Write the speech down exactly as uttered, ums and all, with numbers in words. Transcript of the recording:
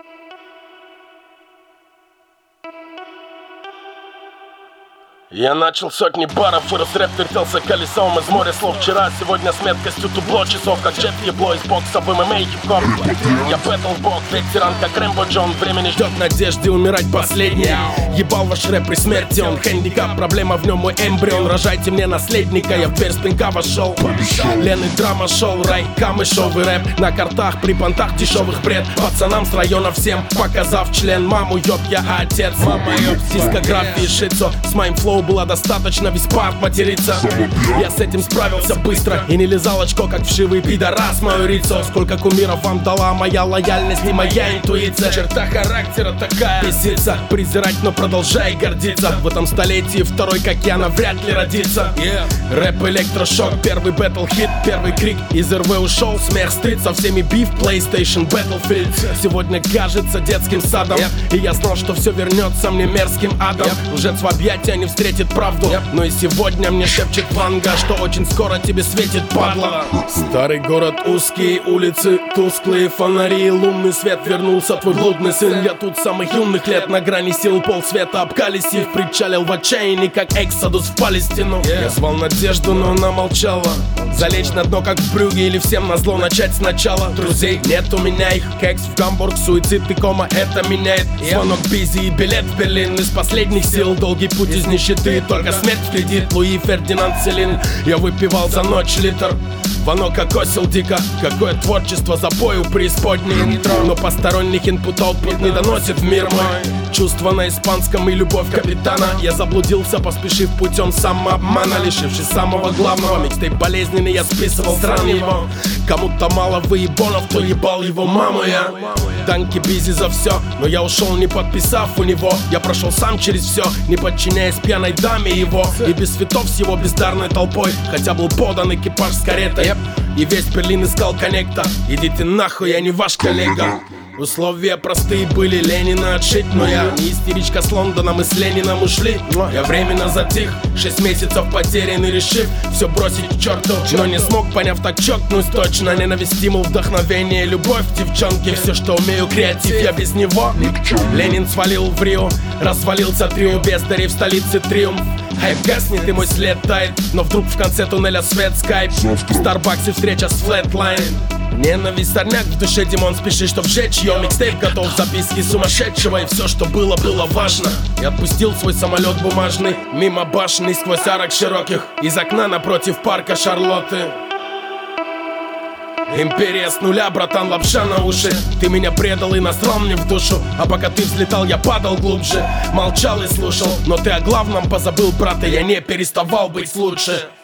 Я начал сотни баров, вырос рэп, вертелся колесом из моря слов вчера. Сегодня с меткостью тубло часов, как джет ебло из бокса в эм эм а и хип-хоп. Я бэтл бог, ветеран, как Рэмбо Джон. Время не ждет надежды умирать последний. Ебал ваш рэп при смерти, он хэндикап, проблема в нем мой эмбрион. Рожайте мне наследника, я в дверь спинка вошел. Лены драма шоу, рай, камышовый рэп. На картах, при понтах дешевых бред. Пацанам с района всем показав член. Маму ёб, я отец. Мама ёб, дискографии шицо. С моим флоу было достаточно весь парт материться. Я с этим справился быстро и не лизал очко, как вшивый пидорас мое лицо. Сколько кумиров вам дала моя лояльность и моя интуиция. Черта характера такая, бесится, презирать, но продолжай гордиться. В этом столетии второй, как я, навряд ли родится. yeah. Рэп, электрошок, первый бэтл хит, первый крик из эр вэ ушел. Смех, стыд, со всеми биф, PlayStation, Battlefield. Сегодня кажется детским садом, yep. И я знал, что все вернется мне мерзким адом. yep. Лжец в объятия не встретит правду, yep. Но и сегодня мне шепчет Ванга, что очень скоро тебе светит, падла. Старый город, узкие улицы, тусклые фонари, лунный свет, вернулся твой блудный сын. Я тут самых юных лет, на грани сил полсвета обколесив, причалил в отчаянии, как Эксодус в Палестину. yeah. Я звал Надежду, но она молчала. Залечь на дно, как в Брюге, или всем назло начать сначала. Друзей нет у меня, их кекс в Гамбург, суицид и кома, это меняет. yeah. Звонок Бизи и билет в Берлин из последних сил, долгий путь из нищеты, только смерть в кредит. Луи Фердинанд Селин. Я выпивал за ночь литр, Вано кокосил дико. Какое творчество, запой у преисподней. Но посторонних инпут-аутпут не доносит в мир мой. Чувство на испанском и любовь капитана. Я заблудился, поспешив путем самообмана, лишившись самого главного. Микстейп болезненный, я списывал стран его. Кому-то мало выебонов, кто ебал его маму я. Данки Бизи за все, но я ушел, не подписав у него. Я прошел сам через все, не подчиняясь пьяной даме его. И без цветов с его бездарной толпой, хотя был подан экипаж с каретой. yep. И весь Берлин искал коннекта. Идите нахуй, я не ваш коллега. Условия простые были, Ленина отшить. Но я не истеричка с Лондона, мы с Лениным ушли. Я временно затих, шесть месяцев потерян и решив все бросить к черту. Но не смог, поняв, так чокнусь точно. Ненависть, стимул, вдохновение, любовь, девчонки. Все, что умею, креатив, я без него. Ленин свалил в Рио, развалился трио бездарей в столице триумф. Хайп гаснет и мой след тает, но вдруг в конце туннеля свет, скайп. В Старбаксе встреча с Flatline. Ненависть, сорняк в душе, Димон спешит, чтоб сжечь ее. Микстейп готов, записки сумасшедшего. И все, что было, было важно. Я отпустил свой самолет бумажный мимо башни, сквозь арок широких, из окна напротив парка Шарлотты. Империя с нуля, братан, лапша на уши. Ты меня предал и насрал мне в душу. А пока ты взлетал, я падал глубже. Молчал и слушал, но ты о главном позабыл, брат, и я не переставал быть лучше.